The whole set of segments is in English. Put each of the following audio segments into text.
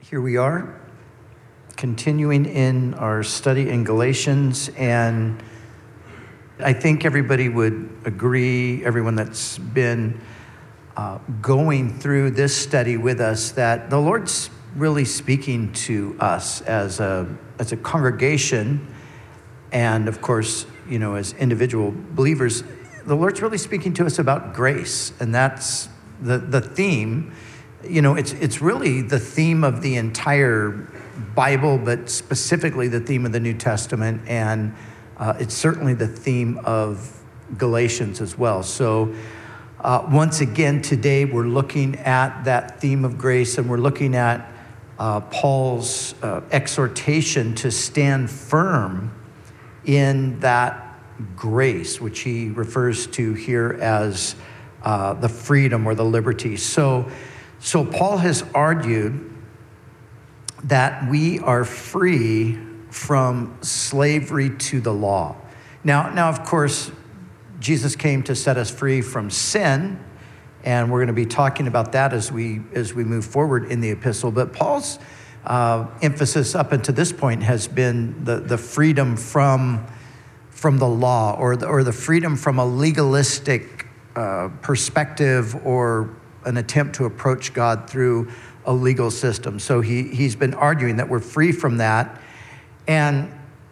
Here we are, continuing in our study in Galatians, and I think everybody would agree, everyone that's been going through this study with us, that the Lord's really speaking to us as a congregation, and of course, as individual believers. The Lord's really speaking to us about grace, and that's the theme. It's really the theme of the entire Bible, but specifically the theme of the New Testament, and it's certainly the theme of Galatians as well. So once again, today we're looking at that theme of grace, and we're looking at Paul's exhortation to stand firm in that grace, which he refers to here as the freedom or the liberty. So Paul has argued that we are free from slavery to the law. Now, of course, Jesus came to set us free from sin, and we're going to be talking about that as we move forward in the epistle. But Paul's emphasis up until this point has been the freedom from the law, or the freedom from a legalistic perspective, or an attempt to approach God through a legal system. So he's been arguing that we're free from that. And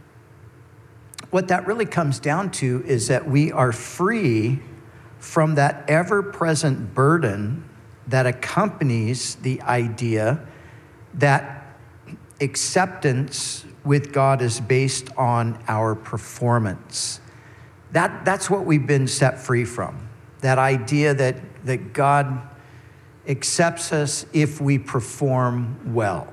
what that really comes down to is that we are free from that ever-present burden that accompanies the idea that acceptance with God is based on our performance. That's what we've been set free from. That idea that God accepts us if we perform well.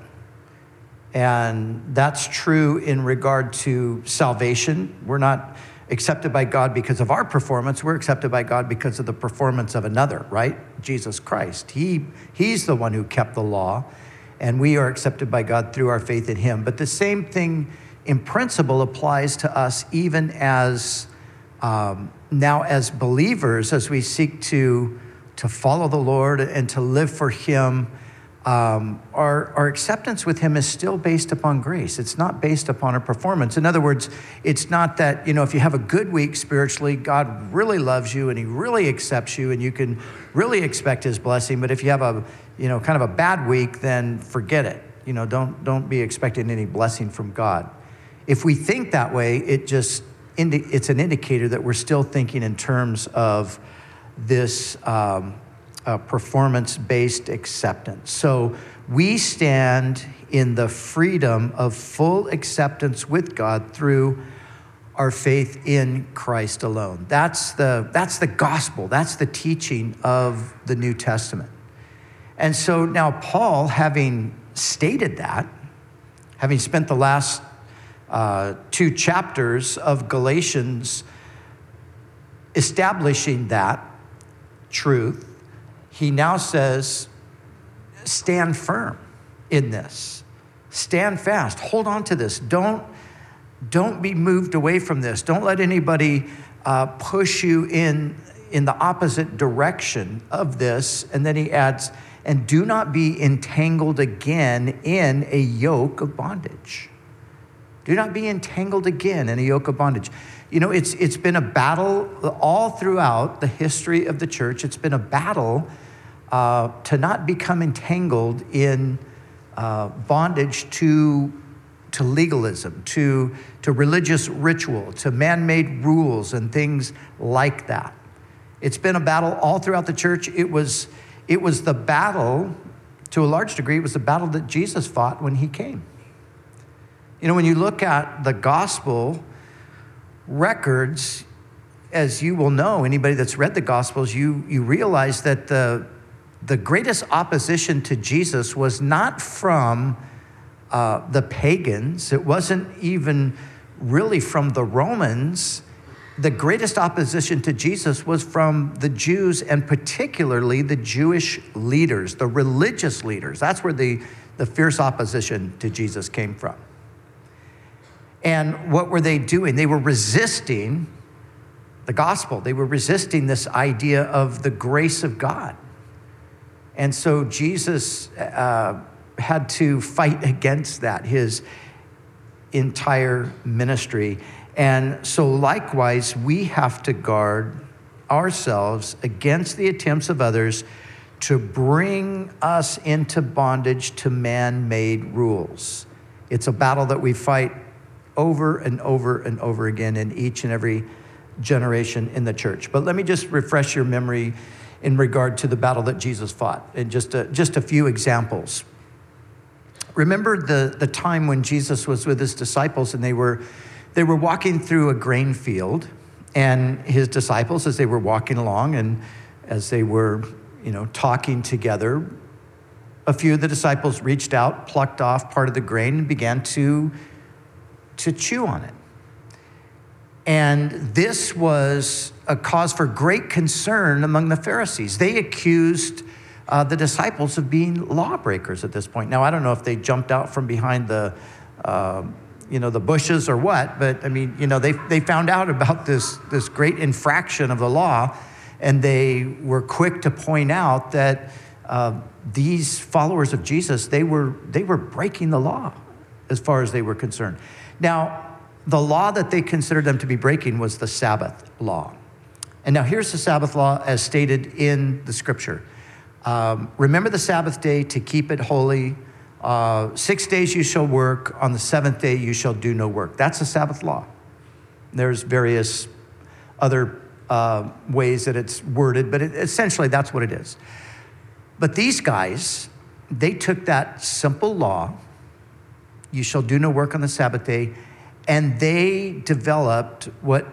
And that's true in regard to salvation. We're not accepted by God because of our performance. We're accepted by God because of the performance of another, right? Jesus Christ. He's the one who kept the law, and we are accepted by God through our faith in him. But the same thing in principle applies to us even as now as believers, as we seek to follow the Lord and to live for him. Our acceptance with him is still based upon grace. It's not based upon our performance. In other words, it's not that, if you have a good week spiritually, God really loves you and he really accepts you and you can really expect his blessing. But if you have a, kind of a bad week, then forget it. Don't be expecting any blessing from God. If we think that way, it's an indicator that we're still thinking in terms of this performance-based acceptance. So we stand in the freedom of full acceptance with God through our faith in Christ alone. That's the gospel. That's the teaching of the New Testament. And so now Paul, having stated that, having spent the last 2 chapters of Galatians establishing that truth, he now says, stand firm in this. Stand fast. Hold on to this. Don't be moved away from this. Don't let anybody push you in the opposite direction of this. And then he adds, and do not be entangled again in a yoke of bondage. Do not be entangled again in a yoke of bondage. It's been a battle all throughout the history of the church. It's been a battle to not become entangled in bondage to legalism, to religious ritual, to man-made rules and things like that. It's been a battle all throughout the church. It was the battle, to a large degree, it was the battle that Jesus fought when he came. When you look at the gospel records, as you will know, anybody that's read the Gospels, you realize that the greatest opposition to Jesus was not from the pagans. It wasn't even really from the Romans. The greatest opposition to Jesus was from the Jews, and particularly the Jewish leaders, the religious leaders. That's where the fierce opposition to Jesus came from. And what were they doing? They were resisting the gospel. They were resisting this idea of the grace of God. And so Jesus had to fight against that his entire ministry. And so likewise, we have to guard ourselves against the attempts of others to bring us into bondage to man-made rules. It's a battle that we fight over and over and over again in each and every generation in the church. But let me just refresh your memory in regard to the battle that Jesus fought, and just a few examples. Remember the time when Jesus was with his disciples, and they were walking through a grain field, and his disciples, as they were walking along and as they were, talking together, a few of the disciples reached out, plucked off part of the grain, and began to chew on it. And this was a cause for great concern among the Pharisees. They accused the disciples of being lawbreakers at this point. Now, I don't know if they jumped out from behind the bushes or what, but they found out about this great infraction of the law, and they were quick to point out that these followers of Jesus, they were breaking the law as far as they were concerned. Now, the law that they considered them to be breaking was the Sabbath law. And now here's the Sabbath law as stated in the scripture. Remember the Sabbath day to keep it holy. 6 days you shall work. On the seventh day you shall do no work. That's the Sabbath law. There's various other ways that it's worded, but essentially that's what it is. But these guys, they took that simple law, you shall do no work on the Sabbath day, and they developed what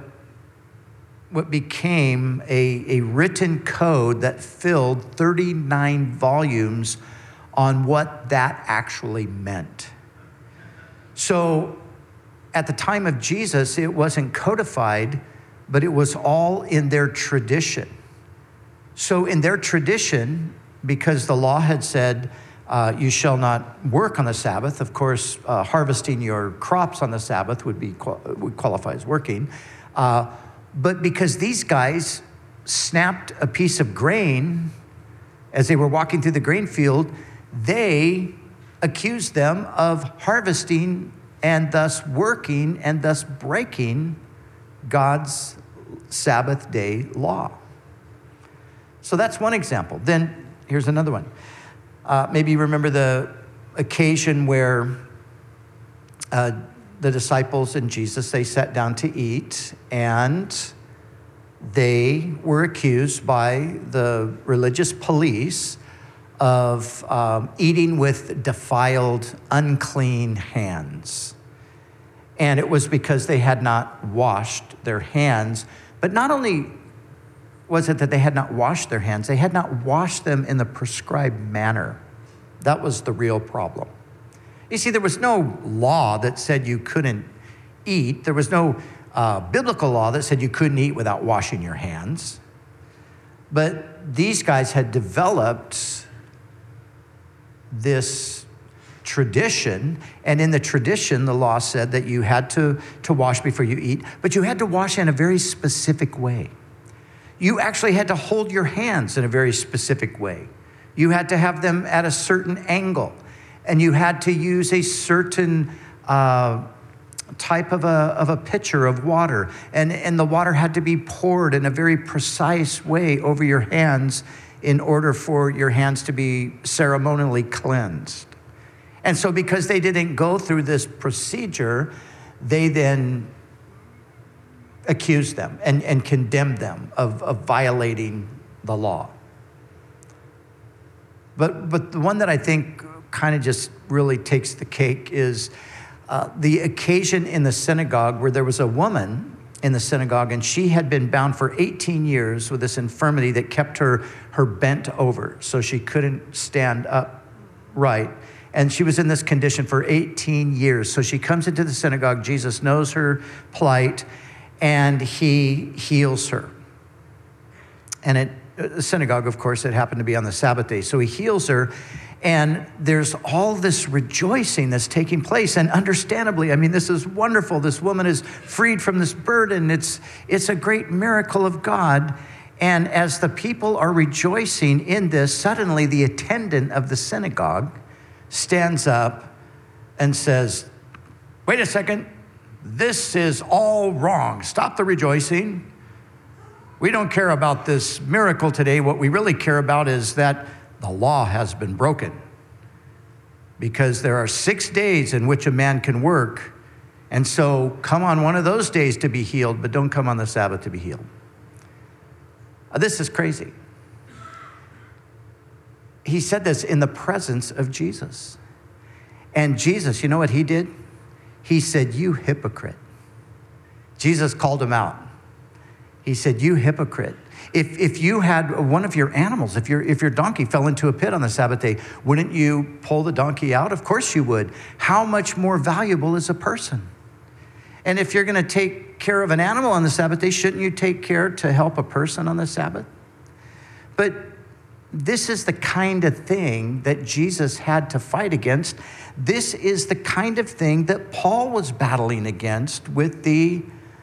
became a written code that filled 39 volumes on what that actually meant. So at the time of Jesus, it wasn't codified, but it was all in their tradition. So in their tradition, because the law had said, you shall not work on the Sabbath. Of course, harvesting your crops on the Sabbath would qualify as working. But because these guys snapped a piece of grain as they were walking through the grain field, they accused them of harvesting and thus working and thus breaking God's Sabbath day law. So that's one example. Then here's another one. Maybe you remember the occasion where the disciples and Jesus, they sat down to eat, and they were accused by the religious police of eating with defiled, unclean hands. And it was because they had not washed their hands. But not only was it that they had not washed their hands, they had not washed them in the prescribed manner. That was the real problem. You see, there was no law that said you couldn't eat. There was no biblical law that said you couldn't eat without washing your hands. But these guys had developed this tradition, and in the tradition, the law said that you had to wash before you eat, but you had to wash in a very specific way. You actually had to hold your hands in a very specific way. You had to have them at a certain angle, and you had to use a certain type of a pitcher of water, and the water had to be poured in a very precise way over your hands in order for your hands to be ceremonially cleansed. And so because they didn't go through this procedure, they then accused them and condemned them of violating the law. But the one that I think kind of just really takes the cake is the occasion in the synagogue where there was a woman in the synagogue, and she had been bound for 18 years with this infirmity that kept her bent over, so she couldn't stand upright. And she was in this condition for 18 years. So she comes into the synagogue. Jesus knows her plight, and he heals her. And at the synagogue, of course, it happened to be on the Sabbath day. So he heals her, and there's all this rejoicing that's taking place. And understandably, I mean, this is wonderful. This woman is freed from this burden. It's a great miracle of God. And as the people are rejoicing in this, suddenly the attendant of the synagogue stands up and says, wait a second, this is all wrong. Stop the rejoicing. We don't care about this miracle today. What we really care about is that the law has been broken. Because there are 6 days in which a man can work, and so come on one of those days to be healed, but don't come on the Sabbath to be healed. This is crazy. He said this in the presence of Jesus. And Jesus, you know what he did? He said, you hypocrite. Jesus called him out. He said, you hypocrite. If you had one of your animals, if your donkey fell into a pit on the Sabbath day, wouldn't you pull the donkey out? Of course you would. How much more valuable is a person? And if you're going to take care of an animal on the Sabbath day, shouldn't you take care to help a person on the Sabbath? But this is the kind of thing that Jesus had to fight against. This is the kind of thing that Paul was battling against with the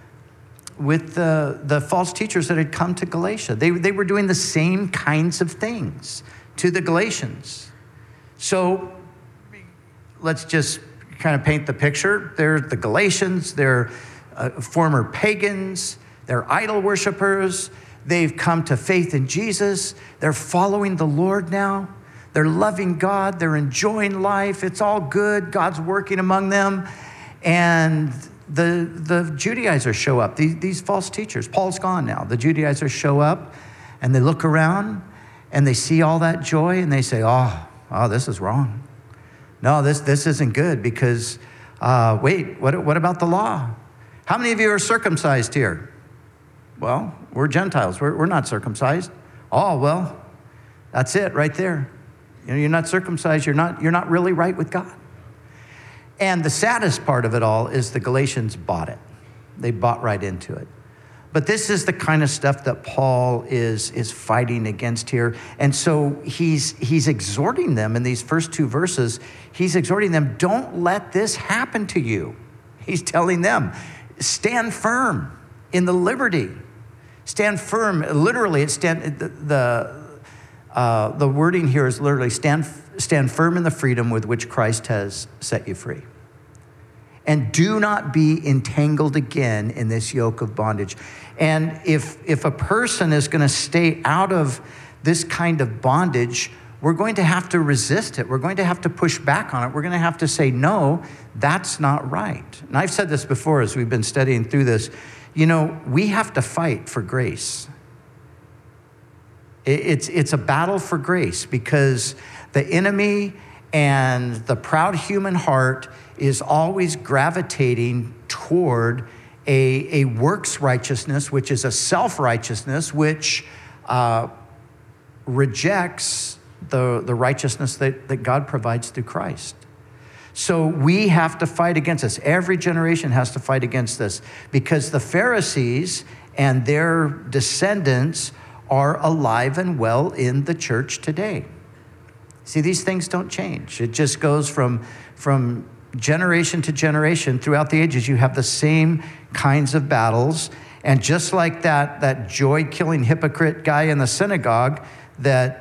false teachers that had come to Galatia. They were doing the same kinds of things to the Galatians. So let's just kind of paint the picture. They're the Galatians. They're former pagans. They're idol worshipers. They've come to faith in Jesus. They're following the Lord now. They're loving God. They're enjoying life. It's all good. God's working among them. And the Judaizers show up, these false teachers. Paul's gone now. The Judaizers show up, and they look around, and they see all that joy, and they say, oh, this is wrong. No, this isn't good because, wait, what about the law? How many of you are circumcised here? Well, we're Gentiles. We're not circumcised. Oh, well, that's it right there. You're not circumcised. You're not really right with God. And the saddest part of it all is the Galatians bought it. They bought right into it. But this is the kind of stuff that Paul is fighting against here. And so he's exhorting them in these first 2 verses. He's exhorting them, don't let this happen to you. He's telling them, stand firm in the liberty. Stand firm. Literally, the wording here is literally stand firm in the freedom with which Christ has set you free. And do not be entangled again in this yoke of bondage. And if a person is going to stay out of this kind of bondage, we're going to have to resist it. We're going to have to push back on it. We're going to have to say, no, that's not right. And I've said this before as we've been studying through this. We have to fight for grace. It's a battle for grace because the enemy and the proud human heart is always gravitating toward a works righteousness, which is a self-righteousness, which rejects the righteousness that God provides through Christ. So we have to fight against this. Every generation has to fight against this because the Pharisees and their descendants are alive and well in the church today. See, these things don't change. It just goes from generation to generation. Throughout the ages, you have the same kinds of battles. And just like that joy-killing hypocrite guy in the synagogue that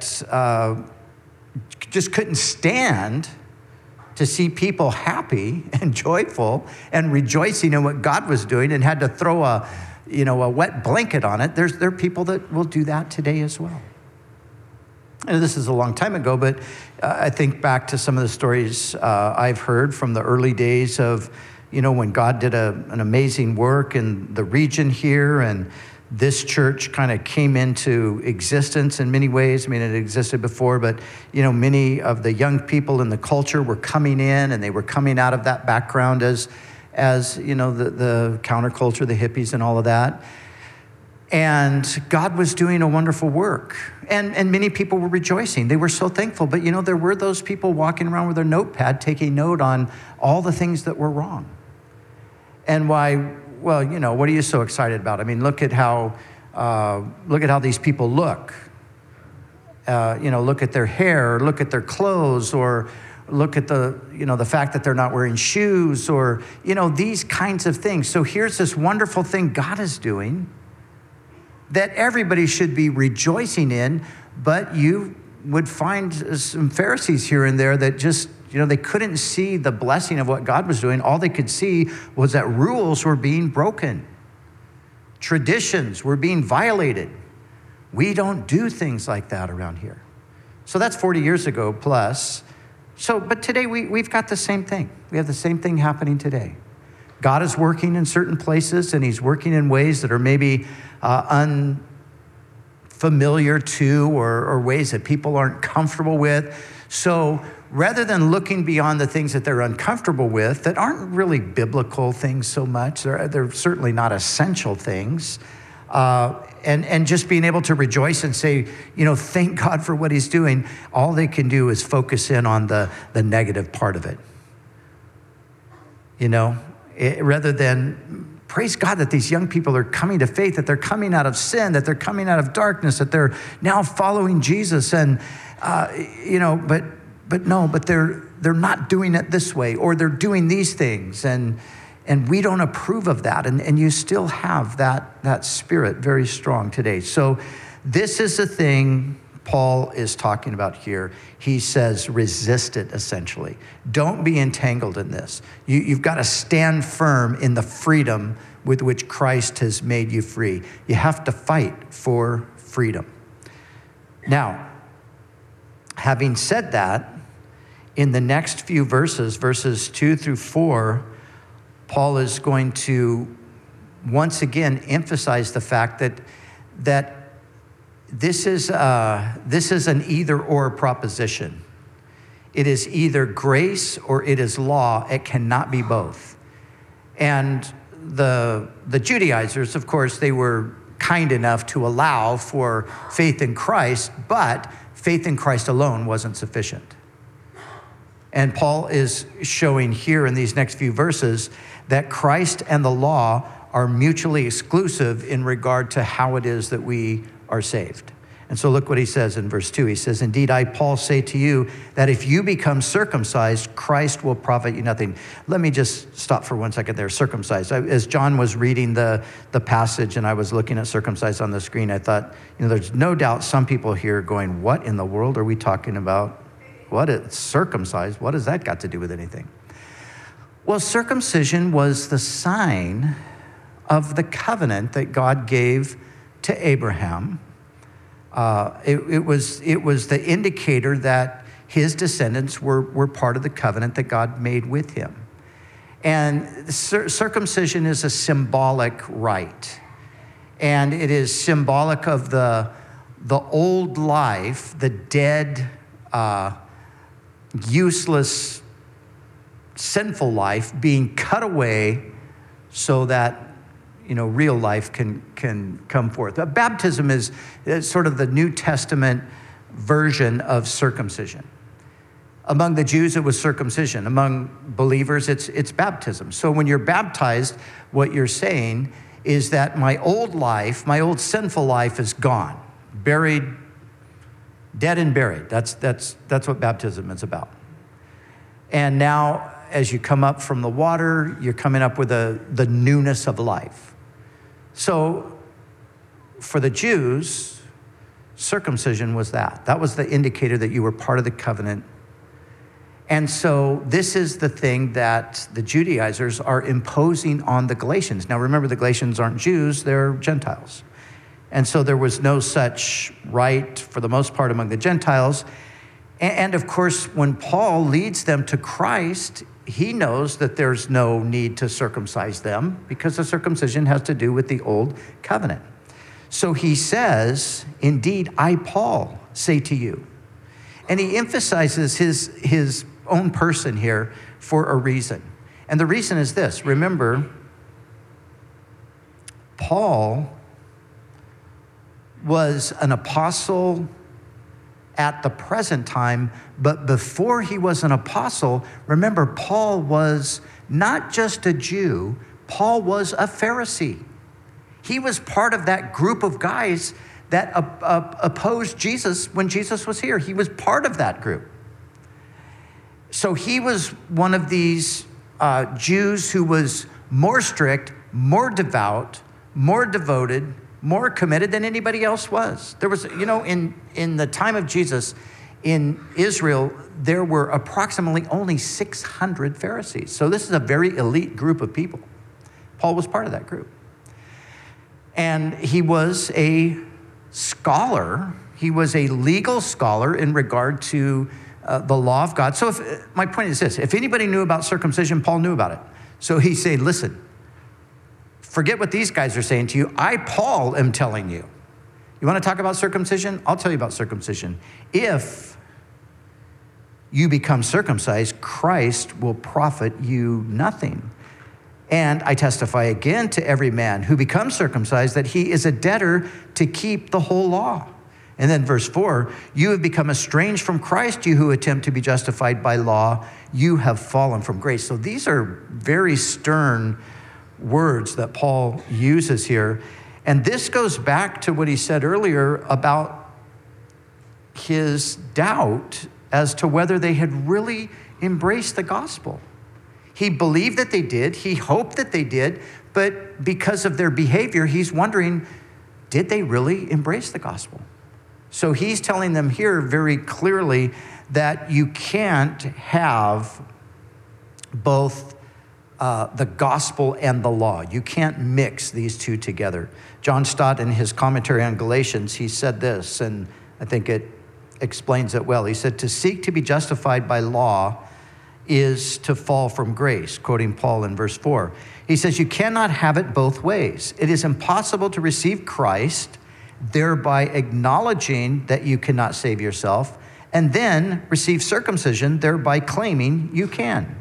just couldn't stand to see people happy and joyful and rejoicing in what God was doing and had to throw a wet blanket on it, there are people that will do that today as well. And this is a long time ago, but I think back to some of the stories I've heard from the early days of, when God did an amazing work in the region here, and this church kind of came into existence in many ways. I mean, it existed before, but, many of the young people in the culture were coming in, and they were coming out of that background as the counterculture, the hippies and all of that. And God was doing a wonderful work. And many people were rejoicing. They were so thankful. But, there were those people walking around with their notepad taking note on all the things that were wrong. And why, well, what are you so excited about? I mean, look at how these people look. Look at their hair, look at their clothes, or look at the fact that they're not wearing shoes, or, these kinds of things. So here's this wonderful thing God is doing that everybody should be rejoicing in, but you would find some Pharisees here and there that just, They couldn't see the blessing of what God was doing. All they could see was that rules were being broken. Traditions were being violated. We don't do things like that around here. So that's 40 years ago plus. But today we've got the same thing. We have the same thing happening today. God is working in certain places, and he's working in ways that are maybe unfamiliar to or ways that people aren't comfortable with. So rather than looking beyond the things that they're uncomfortable with, that aren't really biblical things so much, they're certainly not essential things, and just being able to rejoice and say, thank God for what he's doing, all they can do is focus in on the negative part of it. Rather than praise God that these young people are coming to faith, that they're coming out of sin, that they're coming out of darkness, that they're now following Jesus, and but they're not doing it this way, or they're doing these things, and we don't approve of that, and you still have that spirit very strong today. So this is the thing Paul is talking about here. He says, resist it, essentially. Don't be entangled in this. You've got to stand firm in the freedom with which Christ has made you free. You have to fight for freedom. Now, having said that, in the next few verses 2 through 4, Paul is going to once again emphasize the fact that this is an either-or proposition. It is either grace or it is law. It cannot be both. And the Judaizers, of course, they were kind enough to allow for faith in Christ, but faith in Christ alone wasn't sufficient. And Paul is showing here in these next few verses that Christ and the law are mutually exclusive in regard to how it is that we are saved. And so look what he says in verse 2. He says, indeed, I, Paul, say to you that if you become circumcised, Christ will profit you nothing. Let me just stop for 1 second there. Circumcised. As John was reading the passage and I was looking at circumcised on the screen, I thought, there's no doubt some people here going, what in the world are we talking about? What is circumcised? What has that got to do with anything? Well, circumcision was the sign of the covenant that God gave to Abraham. It was the indicator that his descendants were part of the covenant that God made with him. And circumcision is a symbolic rite. And it is symbolic of the old life, the dead, useless, sinful life being cut away so that real life can come forth. Baptism is sort of the New Testament version of circumcision. Among the Jews, it was circumcision. Among believers, it's baptism. So when you're baptized, what you're saying is that my old life, my old sinful life is gone, buried, dead and buried. That's what baptism is about. And now, as you come up from the water, you're coming up with the newness of life. So for the Jews, circumcision was that. That was the indicator that you were part of the covenant. And so this is the thing that the Judaizers are imposing on the Galatians. Now remember, the Galatians aren't Jews, they're Gentiles. And so there was no such rite for the most part among the Gentiles. And of course, when Paul leads them to Christ, he knows that there's no need to circumcise them because the circumcision has to do with the old covenant. So he says, indeed, I, Paul, say to you. And he emphasizes his own person here for a reason. And the reason is this. Remember, Paul was an apostle at the present time, but before he was an apostle, remember, Paul was not just a Jew, Paul was a Pharisee. He was part of that group of guys that opposed Jesus when Jesus was here. He was part of that group. So he was one of these Jews who was more strict, more devout, more devoted, more committed than anybody else was. There was, in the time of Jesus, in Israel, there were approximately only 600 Pharisees. So this is a very elite group of people. Paul was part of that group. And he was a scholar. He was a legal scholar in regard to the law of God. So my point is this, if anybody knew about circumcision, Paul knew about it. So he said, listen, forget what these guys are saying to you. I, Paul, am telling you. You want to talk about circumcision? I'll tell you about circumcision. If you become circumcised, Christ will profit you nothing. And I testify again to every man who becomes circumcised that he is a debtor to keep the whole law. And then verse 4, you have become estranged from Christ, you who attempt to be justified by law. You have fallen from grace. So these are very stern words that Paul uses here. And this goes back to what he said earlier about his doubt as to whether they had really embraced the gospel. He believed that they did. He hoped that they did. But because of their behavior, he's wondering, did they really embrace the gospel? So he's telling them here very clearly that you can't have both the gospel and the law. You can't mix these two together. John Stott, in his commentary on Galatians, he said this, and I think it explains it well. He said, to seek to be justified by law is to fall from grace, quoting Paul in verse 4. He says, you cannot have it both ways. It is impossible to receive Christ, thereby acknowledging that you cannot save yourself, and then receive circumcision, thereby claiming you can.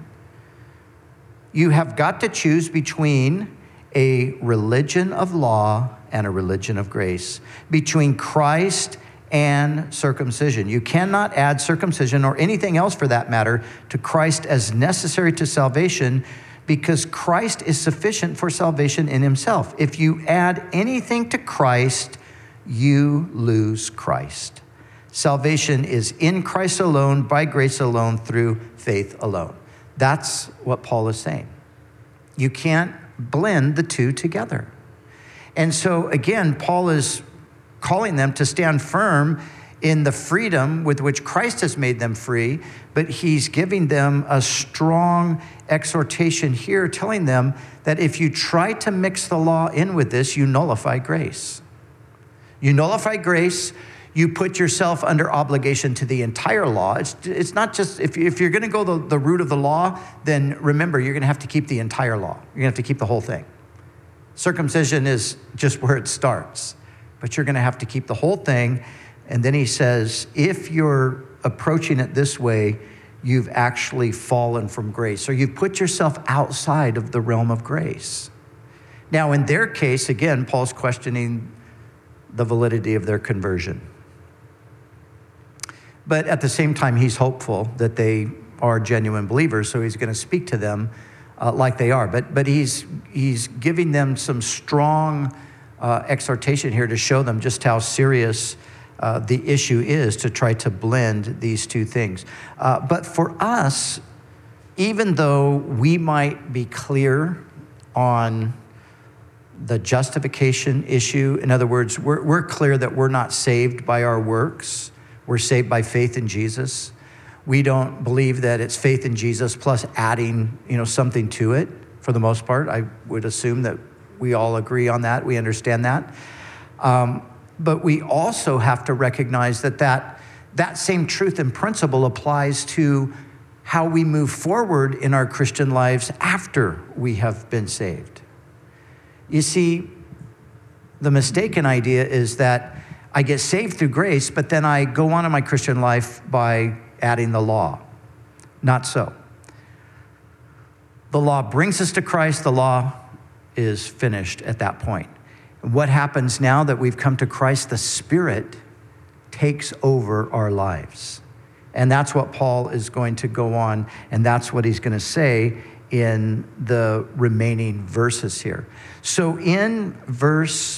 You have got to choose between a religion of law and a religion of grace, between Christ and circumcision. You cannot add circumcision or anything else for that matter to Christ as necessary to salvation, because Christ is sufficient for salvation in himself. If you add anything to Christ, you lose Christ. Salvation is in Christ alone, by grace alone, through faith alone. That's what Paul is saying. You can't blend the two together. And so again, Paul is calling them to stand firm in the freedom with which Christ has made them free, but he's giving them a strong exhortation here, telling them that if you try to mix the law in with this, you nullify grace. You nullify grace, you put yourself under obligation to the entire law. It's not just, if you're going to go the route of the law, then remember, you're going to have to keep the entire law. You're going to have to keep the whole thing. Circumcision is just where it starts, but you're going to have to keep the whole thing. And then he says, if you're approaching it this way, you've actually fallen from grace, or you've put yourself outside of the realm of grace. Now, in their case, again, Paul's questioning the validity of their conversion. But at the same time, he's hopeful that they are genuine believers, so he's going to speak to them like they are. But he's giving them some strong exhortation here to show them just how serious the issue is to try to blend these two things. But for us, even though we might be clear on the justification issue, in other words, we're clear that we're not saved by our works. We're saved by faith in Jesus. We don't believe that it's faith in Jesus plus adding, something to it. For the most part, I would assume that we all agree on that. We understand that. But we also have to recognize that same truth and principle applies to how we move forward in our Christian lives after we have been saved. You see, the mistaken idea is that I get saved through grace, but then I go on in my Christian life by adding the law. Not so. The law brings us to Christ. The law is finished at that point. What happens now that we've come to Christ? The Spirit takes over our lives. And that's what Paul is going to go on, and that's what he's going to say in the remaining verses here. So in verse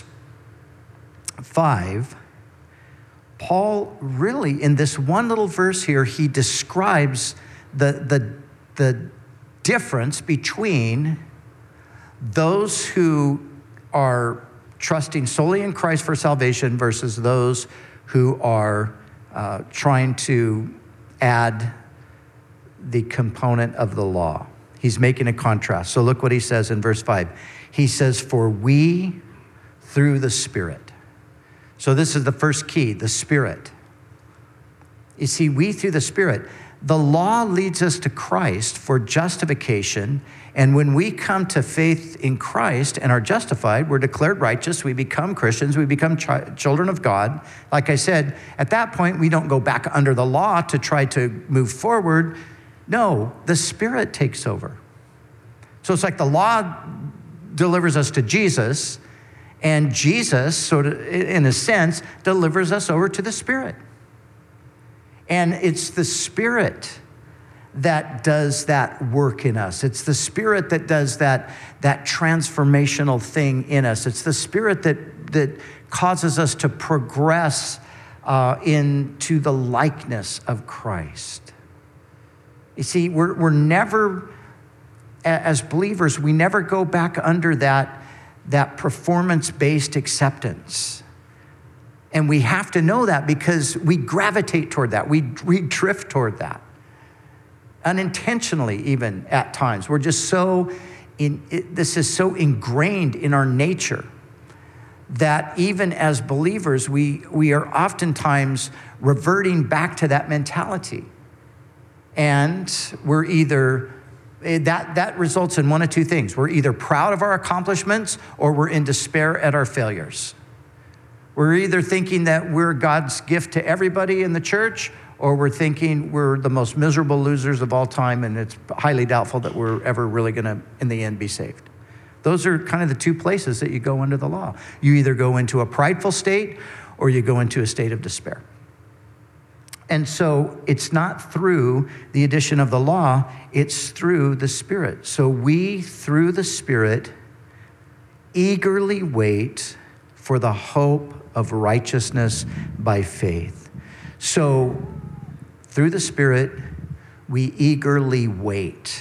5, Paul really, in this one little verse here, he describes the difference between those who are trusting solely in Christ for salvation versus those who are trying to add the component of the law. He's making a contrast. So look what he says in verse 5. He says, for we through the Spirit. So this is the first key, the Spirit. You see, we through the Spirit. The law leads us to Christ for justification. And when we come to faith in Christ and are justified, we're declared righteous, we become Christians, we become children of God. Like I said, at that point, we don't go back under the law to try to move forward. No, the Spirit takes over. So it's like the law delivers us to Jesus, and Jesus, sort of, in a sense, delivers us over to the Spirit. And it's the Spirit that does that work in us. It's the Spirit that does that transformational thing in us. It's the Spirit that causes us to progress into the likeness of Christ. You see, we're never, as believers, we never go back under that performance-based acceptance. And we have to know that because we gravitate toward that. We drift toward that. Unintentionally, even at times. We're just this is so ingrained in our nature that even as believers, we are oftentimes reverting back to that mentality. And we're either, that results in one of two things. We're either proud of our accomplishments or we're in despair at our failures. We're either thinking that we're God's gift to everybody in the church, or we're thinking we're the most miserable losers of all time, and it's highly doubtful that we're ever really going to, in the end, be saved. Those are kind of the two places that you go under the law. You either go into a prideful state, or you go into a state of despair. And so it's not through the addition of the law, it's through the Spirit. So we, through the Spirit, eagerly wait for the hope of righteousness by faith. So through the Spirit, we eagerly wait.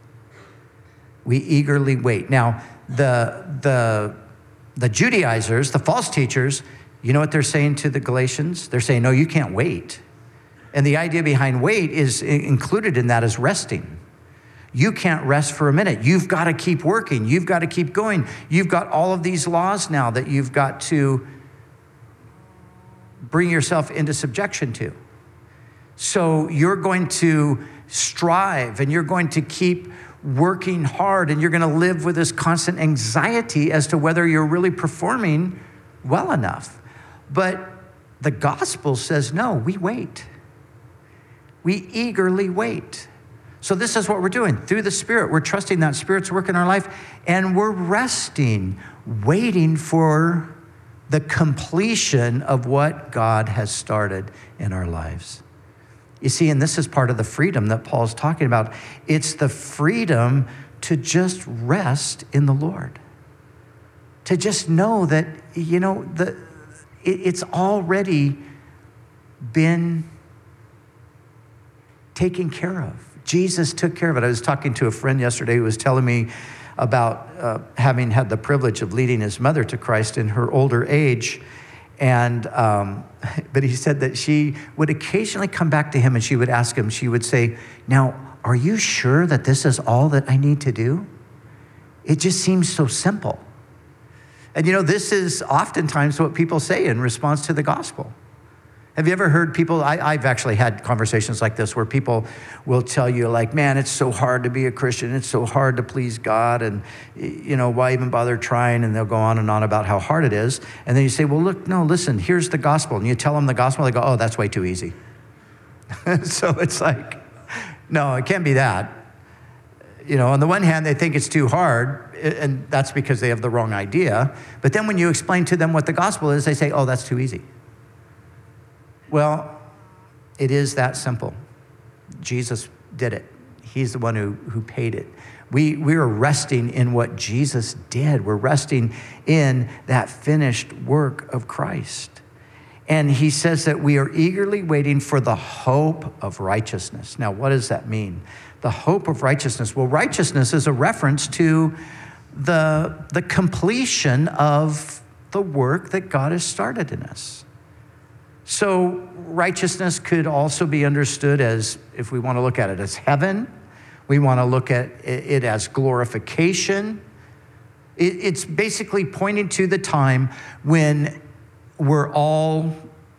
We eagerly wait. Now, the Judaizers, the false teachers, you know what they're saying to the Galatians? They're saying, no, you can't wait. And the idea behind wait is included in that is resting. You can't rest for a minute. You've got to keep working. You've got to keep going. You've got all of these laws now that you've got to bring yourself into subjection to. So you're going to strive and you're going to keep working hard and you're going to live with this constant anxiety as to whether you're really performing well enough. But the gospel says, no, we wait. We eagerly wait. So this is what we're doing. Through the Spirit, we're trusting that Spirit's work in our life, and we're resting, waiting for the completion of what God has started in our lives. You see, and this is part of the freedom that Paul's talking about. It's the freedom to just rest in the Lord. To just know that, it's already been taken care of. Jesus took care of it. I was talking to a friend yesterday who was telling me about having had the privilege of leading his mother to Christ in her older age. And, but he said that she would occasionally come back to him and she would ask him, she would say, now, are you sure that this is all that I need to do? It just seems so simple. And this is oftentimes what people say in response to the gospel. Have you ever heard people, I've actually had conversations like this where people will tell you like, man, it's so hard to be a Christian. It's so hard to please God. And, why even bother trying? And they'll go on and on about how hard it is. And then you say, well, look, no, listen, here's the gospel. And you tell them the gospel, they go, oh, that's way too easy. So it's like, no, it can't be that. On the one hand, they think it's too hard, and that's because they have the wrong idea. But then when you explain to them what the gospel is, they say, oh, that's too easy. Well, it is that simple. Jesus did it. He's the one who paid it. We are resting in what Jesus did. We're resting in that finished work of Christ. And he says that we are eagerly waiting for the hope of righteousness. Now, what does that mean? The hope of righteousness. Well, righteousness is a reference to the completion of the work that God has started in us. So righteousness could also be understood as, if we want to look at it as heaven, we want to look at it as glorification. It's basically pointing to the time when we're all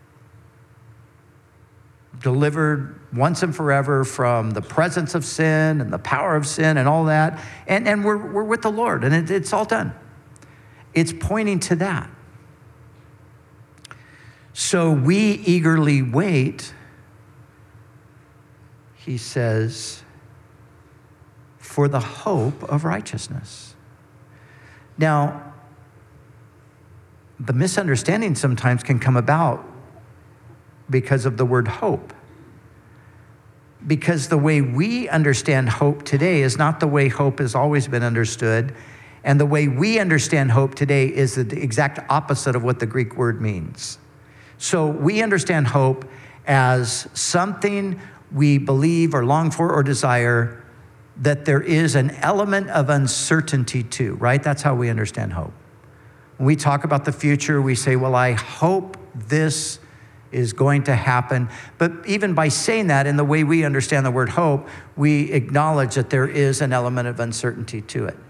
delivered once and forever from the presence of sin and the power of sin and all that, and we're with the Lord, and it's all done. It's pointing to that. So we eagerly wait, he says, for the hope of righteousness. Now, the misunderstanding sometimes can come about because of the word hope. Because the way we understand hope today is not the way hope has always been understood. And the way we understand hope today is the exact opposite of what the Greek word means. So we understand hope as something we believe or long for or desire that there is an element of uncertainty to, right? That's how we understand hope. When we talk about the future, we say, well, I hope this is going to happen. But even by saying that, in the way we understand the word hope, we acknowledge that there is an element of uncertainty to it.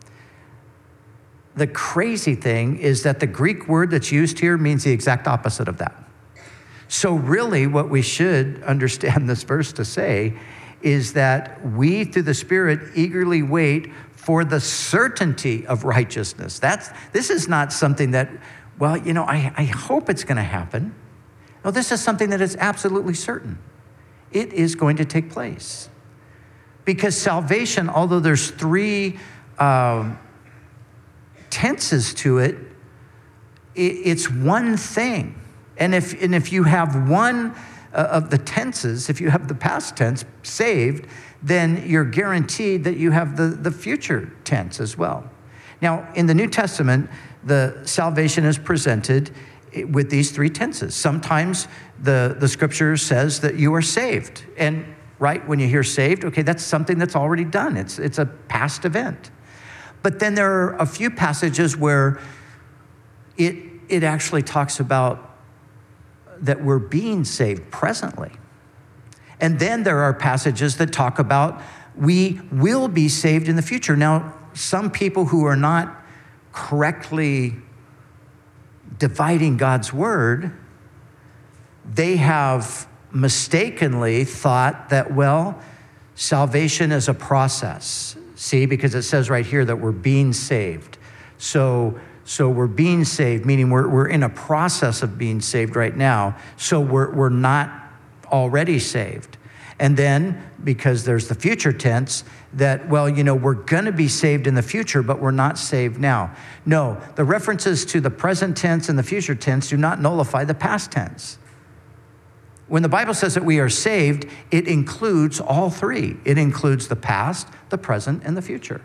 The crazy thing is that the Greek word that's used here means the exact opposite of that. So really what we should understand this verse to say is that we, through the Spirit, eagerly wait for the certainty of righteousness. This is not something that, well, I hope it's going to happen. No, this is something that is absolutely certain. It is going to take place. Because salvation, although there's three tenses to it, it's one thing. And if you have one of the tenses, if you have the past tense, saved, then you're guaranteed that you have the future tense as well. Now, in the New Testament, the salvation is presented with these three tenses. Sometimes the scripture says that you are saved. And right, when you hear saved, okay, that's something that's already done. It's a past event. But then there are a few passages where it actually talks about that we're being saved presently. And then there are passages that talk about we will be saved in the future. Now, some people who are not correctly dividing God's word, they have mistakenly thought that, well, salvation is a process. See, because it says right here that we're being saved. So we're being saved, meaning we're in a process of being saved right now. So we're not already saved. And then, because there's the future tense, that, well, we're going to be saved in the future, but we're not saved now. No, the references to the present tense and the future tense do not nullify the past tense. When the Bible says that we are saved, it includes all three. It includes the past, the present, and the future.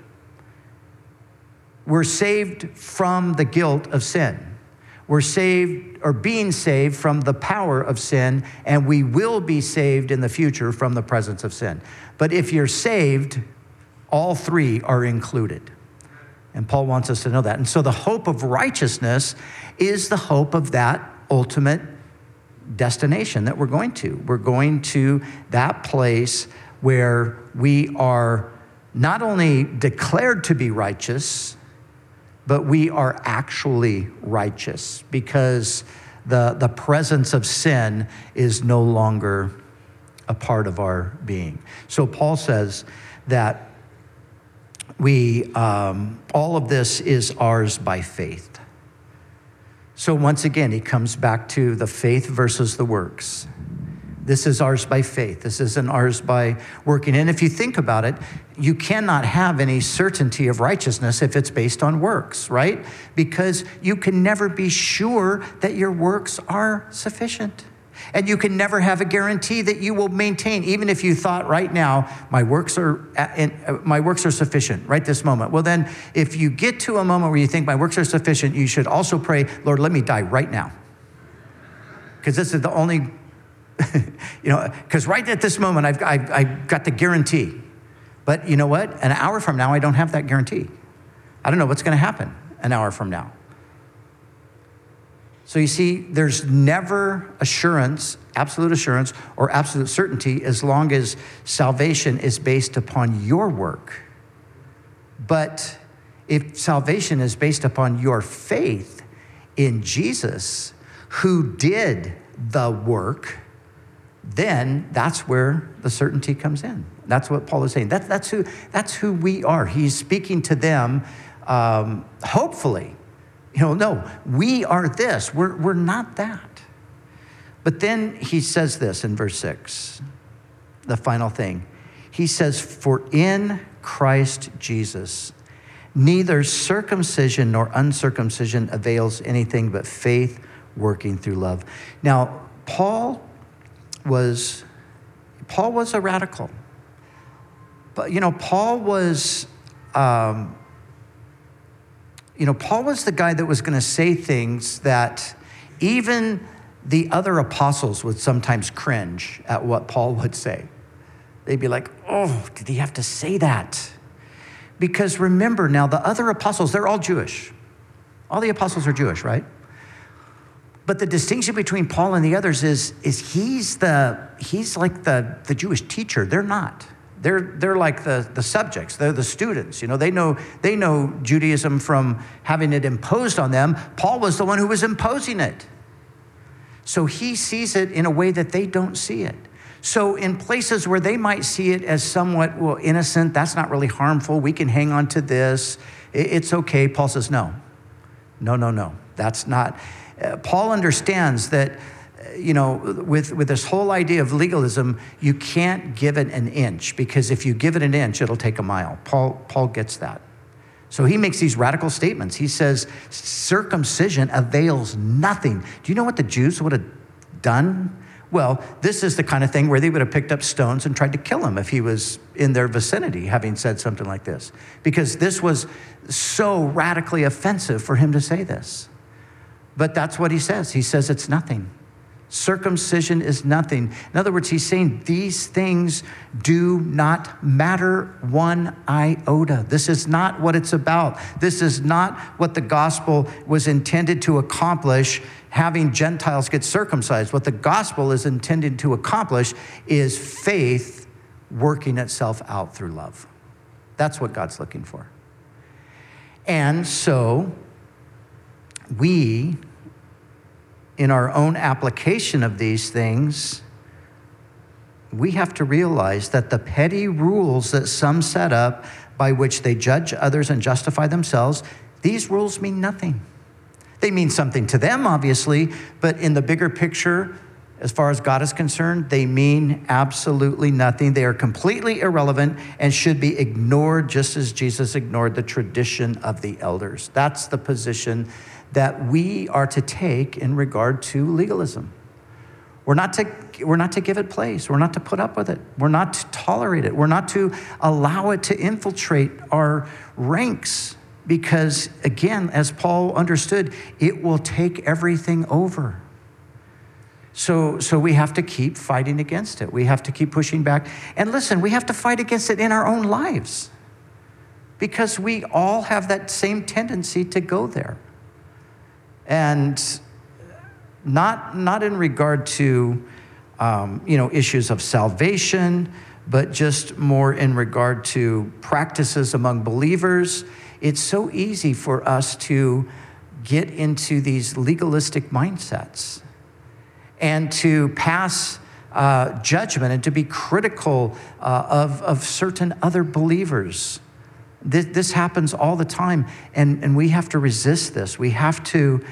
We're saved from the guilt of sin. We're saved or being saved from the power of sin, and we will be saved in the future from the presence of sin. But if you're saved, all three are included. And Paul wants us to know that. And so the hope of righteousness is the hope of that ultimate destination that we're going to. We're going to that place where we are not only declared to be righteous, but we are actually righteous because the presence of sin is no longer a part of our being. So Paul says that we all of this is ours by faith. So once again, he comes back to the faith versus the works. This is ours by faith. This isn't ours by working. And if you think about it, you cannot have any certainty of righteousness if it's based on works, right? Because you can never be sure that your works are sufficient. And you can never have a guarantee that you will maintain, even if you thought right now, my works are sufficient right this moment. Well, then if you get to a moment where you think my works are sufficient, you should also pray, Lord, let me die right now. Because this is the only, because right at this moment, I've got the guarantee. But you know what? An hour from now, I don't have that guarantee. I don't know what's going to happen an hour from now. So you see, there's never assurance, absolute assurance, or absolute certainty as long as salvation is based upon your work. But if salvation is based upon your faith in Jesus, who did the work, then that's where the certainty comes in. That's what Paul is saying. That's who we are. He's speaking to them, hopefully. No, we are this. We're not that. But then he says this in verse 6, the final thing. He says, for in Christ Jesus, neither circumcision nor uncircumcision avails anything but faith working through love. Now, Paul was a radical. But, Paul was the guy that was going to say things that even the other apostles would sometimes cringe at what Paul would say. They'd be like, oh, did he have to say that? Because remember now, the other apostles, they're all Jewish. All the apostles are Jewish, right? But the distinction between Paul and the others is he's like the Jewish teacher. They're not. They're like the subjects. They're the students. They know Judaism from having it imposed on them. Paul was the one who was imposing it. So he sees it in a way that they don't see it. So in places where they might see it as somewhat, innocent, that's not really harmful, we can hang on to this, it's okay, Paul says, no, that's not. Paul understands that, with this whole idea of legalism, you can't give it an inch, because if you give it an inch, it'll take a mile. Paul gets that. So he makes these radical statements. He says, circumcision avails nothing. Do you know what the Jews would have done? Well, this is the kind of thing where they would have picked up stones and tried to kill him if he was in their vicinity, having said something like this. Because this was so radically offensive for him to say this. But that's what he says. He says it's nothing. Circumcision is nothing. In other words, he's saying these things do not matter one iota. This is not what it's about. This is not what the gospel was intended to accomplish, having Gentiles get circumcised. What the gospel is intended to accomplish is faith working itself out through love. That's what God's looking for. And so we, in our own application of these things, we have to realize that the petty rules that some set up by which they judge others and justify themselves, these rules mean nothing. They mean something to them, obviously, but in the bigger picture, as far as God is concerned, they mean absolutely nothing. They are completely irrelevant and should be ignored, just as Jesus ignored the tradition of the elders. That's the position that we are to take in regard to legalism. We're not to give it place. We're not to put up with it. We're not to tolerate it. We're not to allow it to infiltrate our ranks, because, again, as Paul understood, it will take everything over. So we have to keep fighting against it. We have to keep pushing back. And listen, we have to fight against it in our own lives, because we all have that same tendency to go there. And not in regard to, issues of salvation, but just more in regard to practices among believers. It's so easy for us to get into these legalistic mindsets and to pass judgment and to be critical of certain other believers. This happens all the time, and we have to resist this. We have to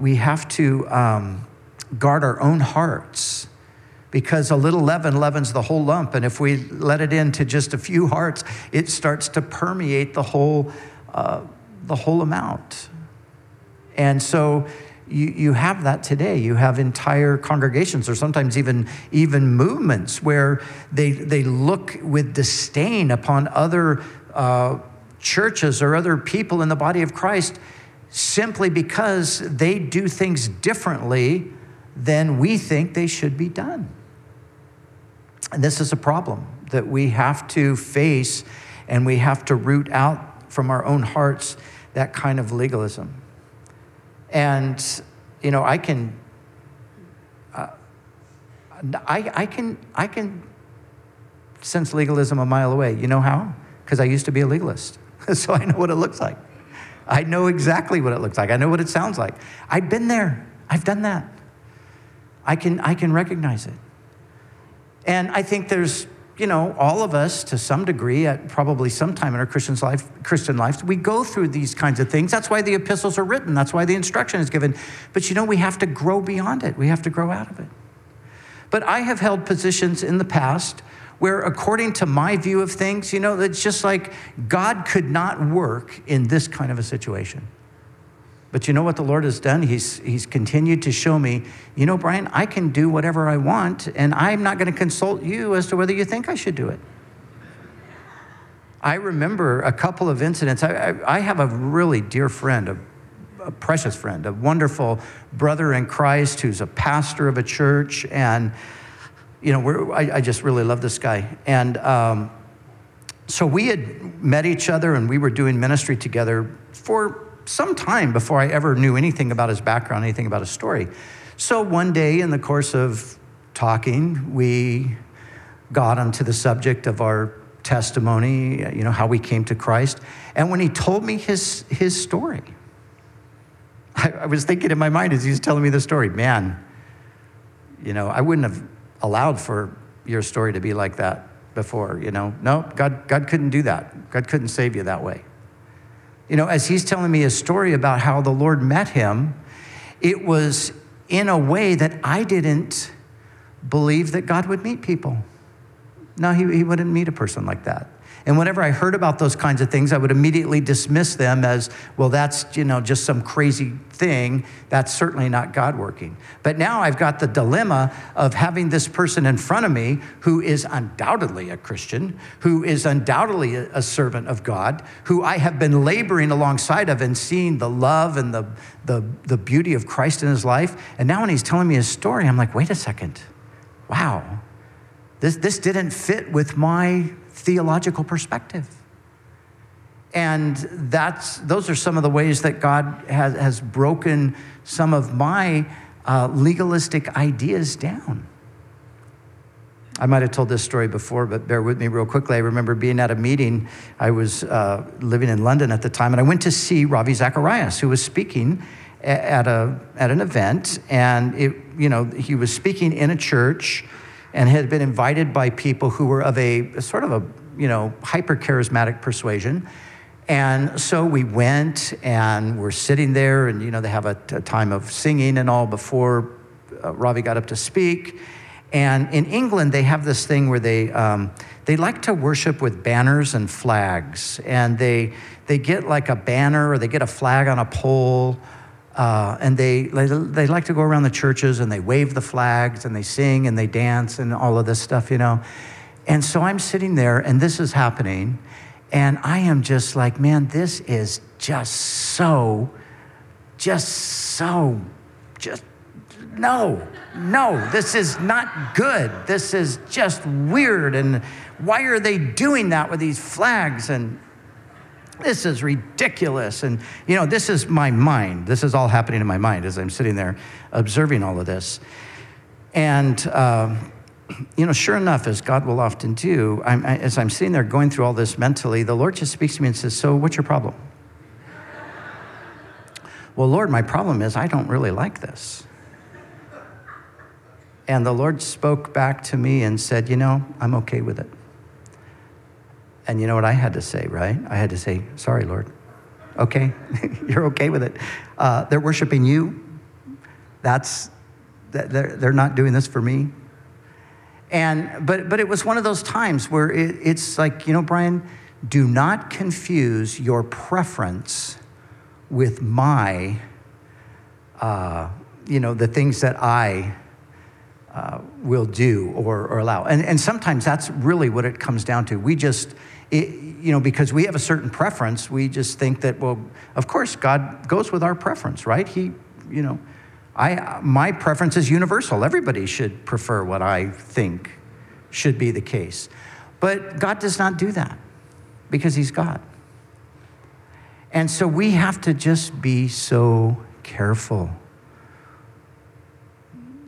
guard our own hearts, because a little leaven leavens the whole lump, and if we let it into just a few hearts, it starts to permeate the whole amount. And so you have that today. You have entire congregations, or sometimes even movements, where they look with disdain upon other churches or other people in the body of Christ, simply because they do things differently than we think they should be done. And this is a problem that we have to face, and we have to root out from our own hearts that kind of legalism. And I can, I can sense legalism a mile away. You know how? Because I used to be a legalist. So I know what it looks like. I know exactly what it looks like. I know what it sounds like. I've been there. I've done that. I can recognize it. And I think there's, all of us to some degree at probably some time in our Christian life, we go through these kinds of things. That's why the epistles are written. That's why the instruction is given. But we have to grow beyond it. We have to grow out of it. But I have held positions in the past where, according to my view of things, it's just like God could not work in this kind of a situation. But you know what the Lord has done? He's continued to show me, Brian, I can do whatever I want, and I'm not going to consult you as to whether you think I should do it. I remember a couple of incidents. I have a really dear friend, a precious friend, a wonderful brother in Christ who's a pastor of a church, and I just really love this guy. And so we had met each other, and we were doing ministry together for some time before I ever knew anything about his background, anything about his story. So one day in the course of talking, we got onto the subject of our testimony, how we came to Christ. And when he told me his story, I was thinking in my mind as he was telling me the story, man, I wouldn't have allowed for your story to be like that before, No, God couldn't do that. God couldn't save you that way. As he's telling me a story about how the Lord met him, it was in a way that I didn't believe that God would meet people. No, he wouldn't meet a person like that. And whenever I heard about those kinds of things, I would immediately dismiss them as, well, that's, just some crazy thing. That's certainly not God working. But now I've got the dilemma of having this person in front of me who is undoubtedly a Christian, who is undoubtedly a servant of God, who I have been laboring alongside of and seeing the love and the beauty of Christ in his life. And now when he's telling me his story, I'm like, wait a second. Wow. This didn't fit with my theological perspective. And those are some of the ways that God has broken some of my legalistic ideas down. I might have told this story before, but bear with me real quickly. I remember being at a meeting. I was living in London at the time, and I went to see Ravi Zacharias, who was speaking at an event, and he was speaking in a church and had been invited by people who were of a sort of a, hyper-charismatic persuasion. And so we went and we're sitting there, and, they have a time of singing and all before Ravi got up to speak. And in England, they have this thing where they like to worship with banners and flags. And they get like a banner or they get a flag on a pole. And they like to go around the churches and they wave the flags and they sing and they dance and all of this stuff, And so I'm sitting there and this is happening. And I am just like, man, this is no, this is not good. This is just weird. And why are they doing that with these flags? And this is ridiculous. And, this is my mind. This is all happening in my mind as I'm sitting there observing all of this. And, sure enough, as God will often do, as I'm sitting there going through all this mentally, the Lord just speaks to me and says, so what's your problem? Well, Lord, my problem is I don't really like this. And the Lord spoke back to me and said, I'm okay with it. And you know what I had to say, right? I had to say, sorry, Lord. Okay, you're okay with it. They're worshiping you. They're not doing this for me. But it was one of those times where it's like, Brian, do not confuse your preference with my, the things that I will do or allow. And sometimes that's really what it comes down to. We just, because we have a certain preference, we just think that, well, of course, God goes with our preference, right? My preference is universal. Everybody should prefer what I think should be the case. But God does not do that because he's God. And so we have to just be so careful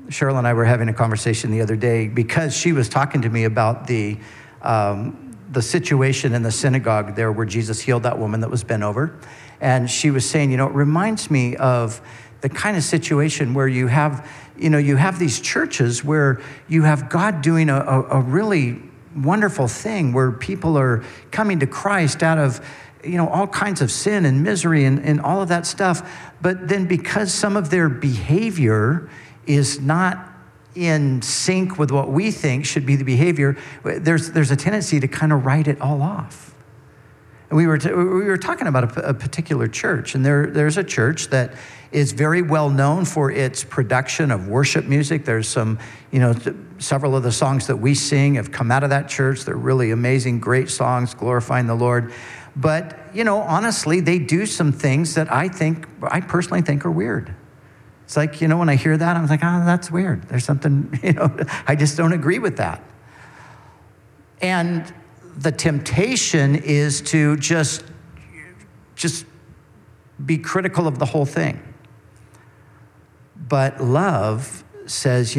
Cheryl and I were having a conversation the other day because she was talking to me about the situation in the synagogue there where Jesus healed that woman that was bent over. And she was saying, it reminds me of the kind of situation where you have these churches where you have God doing a really wonderful thing where people are coming to Christ out of, all kinds of sin and misery and all of that stuff. But then because some of their behavior is not in sync with what we think should be the behavior, there's a tendency to kind of write it all off. And we were talking about a particular church, and there's a church that is very well known for its production of worship music. There's some, several of the songs that we sing have come out of that church. They're really amazing, great songs glorifying the Lord. But, honestly, they do some things that I personally think are weird. It's like, when I hear that, I'm like, that's weird. There's something, I just don't agree with that. And the temptation is to just be critical of the whole thing. But love says,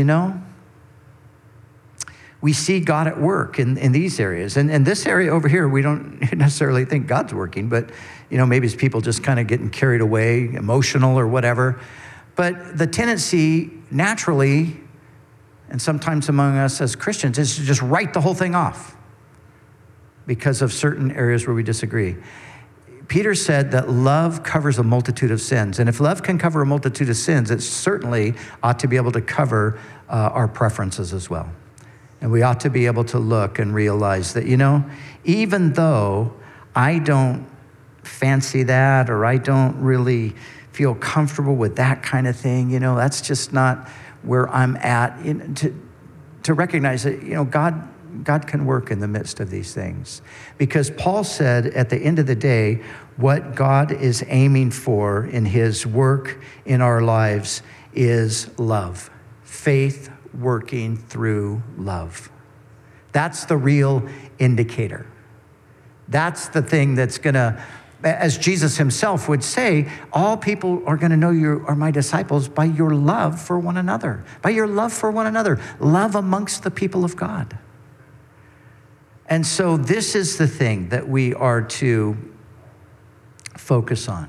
we see God at work in these areas. And in this area over here, we don't necessarily think God's working, but, maybe it's people just kind of getting carried away, emotional or whatever. But the tendency naturally, and sometimes among us as Christians, is to just write the whole thing off because of certain areas where we disagree. Peter said that love covers a multitude of sins. And if love can cover a multitude of sins, it certainly ought to be able to cover our preferences as well. And we ought to be able to look and realize that, even though I don't fancy that or I don't really feel comfortable with that kind of thing, that's just not where I'm at. To recognize that, God can work in the midst of these things. Because Paul said at the end of the day, what God is aiming for in his work in our lives is love. Faith working through love. That's the real indicator. That's the thing that's gonna, as Jesus himself would say, all people are gonna know you are my disciples by your love for one another. By your love for one another. Love amongst the people of God. And so this is the thing that we are to focus on.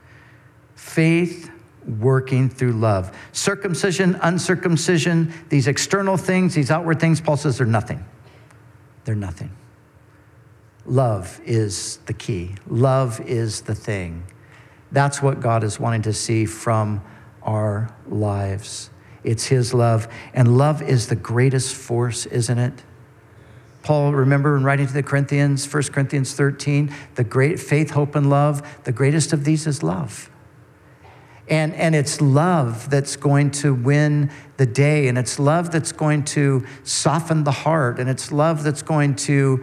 Faith working through love. Circumcision, uncircumcision, these external things, these outward things, Paul says they're nothing. They're nothing. Love is the key. Love is the thing. That's what God is wanting to see from our lives. It's his love. And love is the greatest force, isn't it? Paul, remember in writing to the Corinthians, 1 Corinthians 13, the great faith, hope, and love, the greatest of these is love. And it's love that's going to win the day, and it's love that's going to soften the heart, and it's love that's going to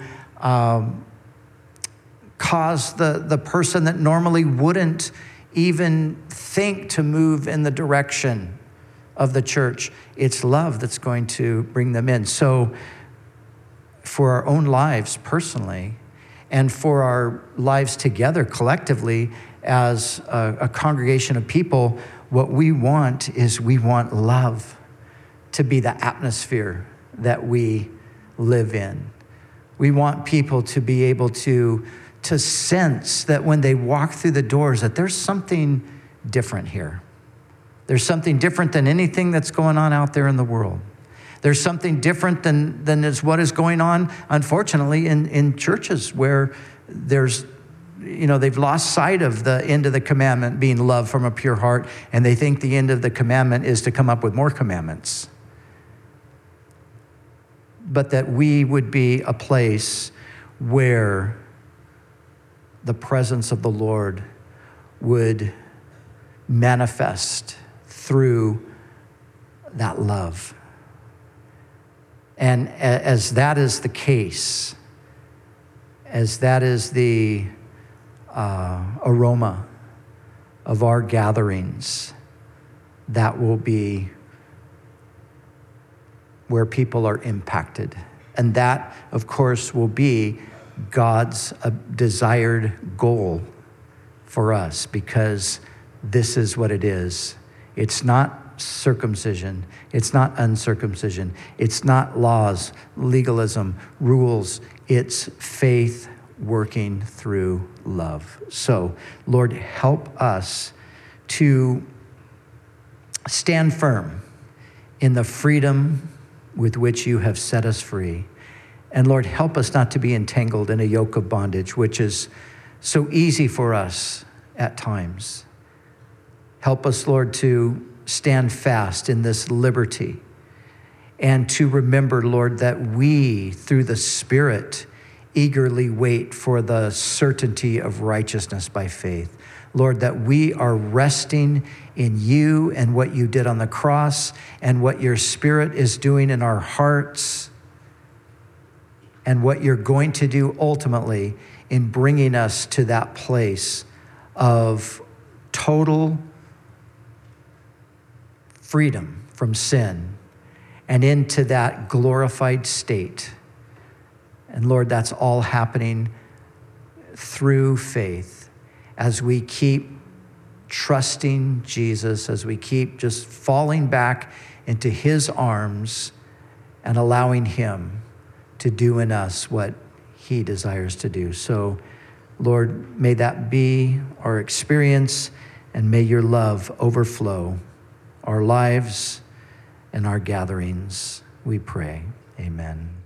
cause the person that normally wouldn't even think to move in the direction of the church. It's love that's going to bring them in. So for our own lives personally, and for our lives together collectively as a congregation of people, what we want is we want love to be the atmosphere that we live in. We want people to be able to sense that when they walk through the doors that there's something different here. There's something different than anything that's going on out there in the world. There's something different than is what is going on, unfortunately, in churches where there's, they've lost sight of the end of the commandment being love from a pure heart, and they think the end of the commandment is to come up with more commandments. But that we would be a place where the presence of the Lord would manifest through that love. And as that is the case, as that is the aroma of our gatherings, that will be where people are impacted. And that, of course, will be God's desired goal for us, because this is what it is. It's not not circumcision. It's not uncircumcision. It's not laws, legalism, rules. It's faith working through love. So, Lord, help us to stand firm in the freedom with which you have set us free. And Lord, help us not to be entangled in a yoke of bondage, which is so easy for us at times. Help us, Lord, to stand fast in this liberty and to remember, Lord, that we, through the Spirit, eagerly wait for the certainty of righteousness by faith. Lord, that we are resting in you and what you did on the cross and what your Spirit is doing in our hearts and what you're going to do ultimately in bringing us to that place of total freedom from sin and into that glorified state. And Lord, that's all happening through faith as we keep trusting Jesus, as we keep just falling back into his arms and allowing him to do in us what he desires to do. So, Lord, may that be our experience, and may your love overflow our lives and our gatherings, we pray. Amen.